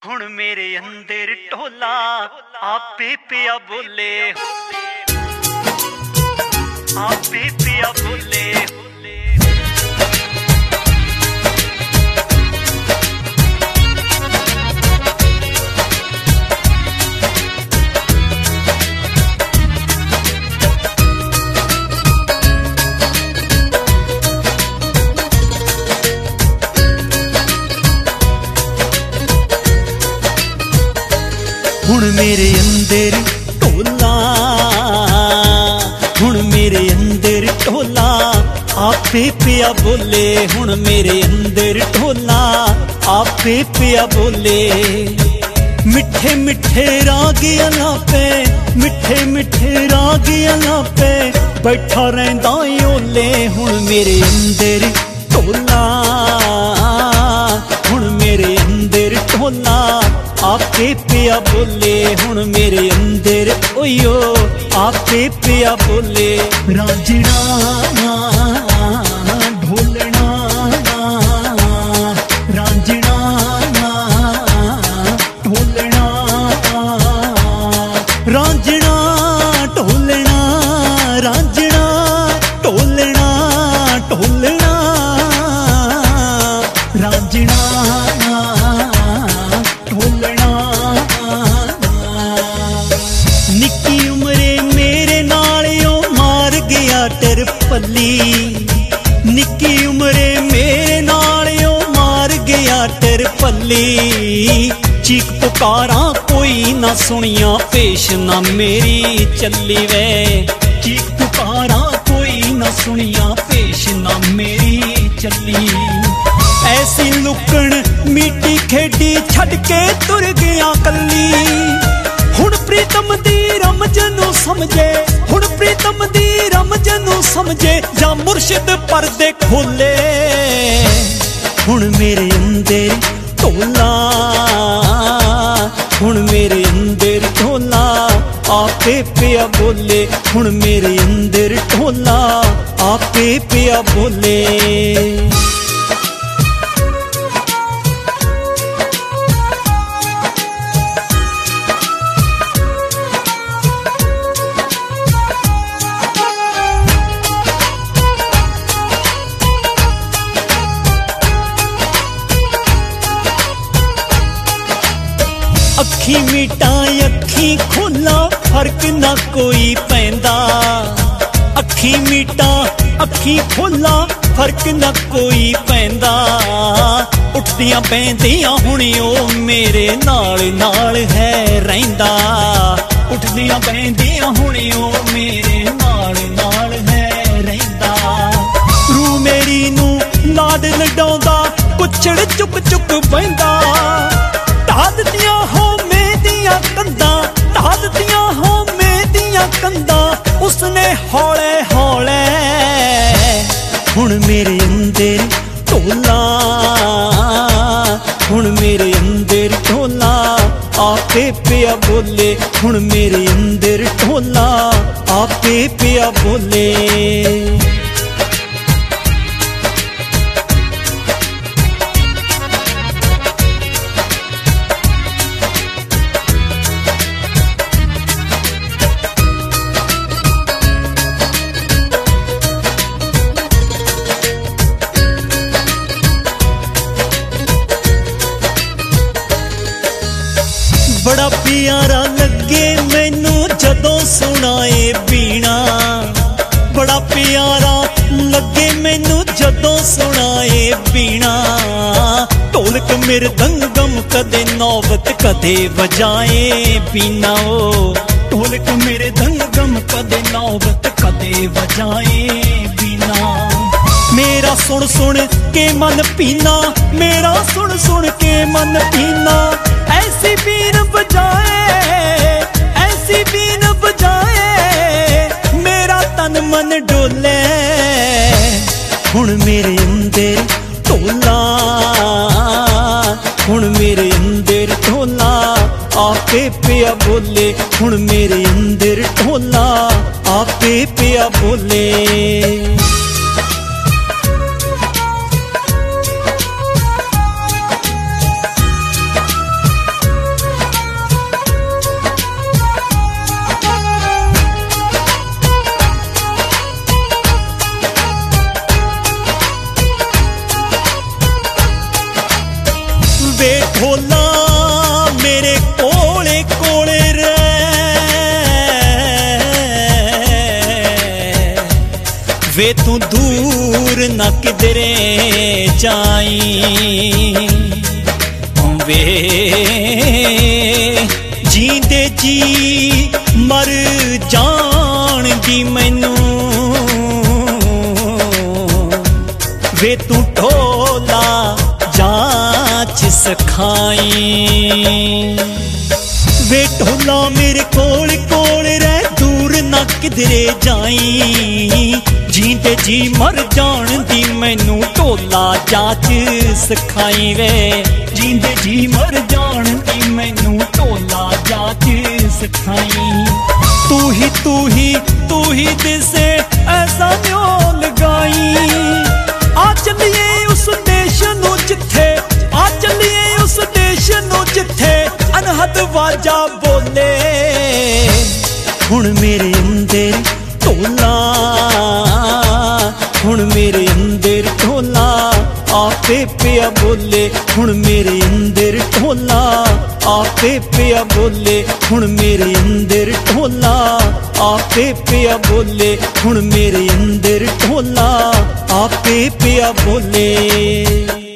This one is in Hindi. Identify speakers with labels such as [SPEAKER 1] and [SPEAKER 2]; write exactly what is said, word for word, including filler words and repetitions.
[SPEAKER 1] हुण मेरे अंदर ढोला आपे पिया बोले, आपे पिया बोले। हुण मेरे अंदर ढोला, हुण मेरे अंदर ढोला आपे पिया बोले, हुण मेरे अंदर ढोला आपे पिया बोले। मिठे मिठे रागियां पे, मिठे मिठे रागियां पे बैठा रहिंदा ओले। हुण मेरे अंदर ढोला, हुण मेरे अंदर ढोला आपे पिया बोले, हुण मेरे अंदर ओयो आपे पिया बोले। रांझणा ढोलना, रांझणा ढोलना, रांझणा ढोलना, रांझणा ढोलना ढोलना, रांझणा ढोलना। निक्की उमरे मेरे नालियों मार गया टिरपली, निक्की उमरे मेरे नालियों मार गया टिरपली। चीख पुकारा कोई ना सुनिया, पेश ना मेरी चली वे। चीख पुकारा कोई ना सुनिया, पेश ना मेरी चली। ऐसी लुकण मीठी खेडी छड़ के तुर गया कली। हुण प्रीतम दी रमज नूं समझे, हुण प्रीतम दी रमज नूं समझे, जा मुर्शिद परदे खोले। हुण मेरे अंदर ढोला, हुण मेरे अंदर ढोला आपे पिया बोले, हुण मेरे अंदर ढोला आपे पिया बोले। अखी मीटा अखी खोला फर्क ना कोई पैंदा, अखी मीटा अखी खोला फर्क ना कोई पैंदा। उठदियां पैंदियां हुण ओ मेरे नाल नाल है रहिंदा, उठदियां पैंदियां हुण ओ मेरे नाल नाल है रहिंदा। रू मेरी नू लाड लडाउंदा, कुछड़ चुक चुक बहिंदा। ढा दित्तियां हो मेदियां कंधां, ढा दित्तियां हो मेदियां कंधां, उसने हौले हौले। हुण मेरे अंदर ढोला, हुण मेरे अंदर ढोला आपे पिया बोले, हुण मेरे अंदर ढोला आपे पिया बोले। बड़ा प्यारा लगे मैनू जदों सुनाए बीणा, बड़ा प्यारा लगे मैनू जदों सुनाए बीणा। ढोलक मृदंगम कदे नौबत कदे बजाए बीना, ओ ढोलक मृदंगम कदे नौबत कदे बजाए बीना। मेरा सुन सुन के मन पीना, मेरा सुन सुन के मन पीना। ऐसी बीन बजाए, ऐसी बीन बजाए, मेरा तन मन डोले। हुण मेरे अंदर ढोला, हुण मेरे अंदर ढोला आपे पिया बोले, हुण मेरे अंदर ढोला आपे पिया बोले। ढोला मेरे कोले कोले वे तू दूर न किधरे जाई वे जींदे जी मर जान दी मैनू वे तू ढोला जांच सिखाई वे ढोला मेरे कोल कोल रह दूर न किधरे जाई जींदे जी मर जान दी मैनू ढोला जांच सिखाई वे जींदे जी मर जान दी मैनू ढोला जांच सिखाई तू ही तू ही तू ही दिसे ऐसा न्यो लगाई आ चलिए उस देश नू जिथे आ चलिए उस देश नू जिथे अनहद वाजा बोले हुण मेरे अंदर ढोला हुण मेरे अंदर ढोला आपे पिया बोले हुण मेरे अंदर ढोला आपे पिया बोले हुण मेरे अंदर ढोला आपे पिया बोले हुण मेरे अंदर ढोला आपे पिया बोले।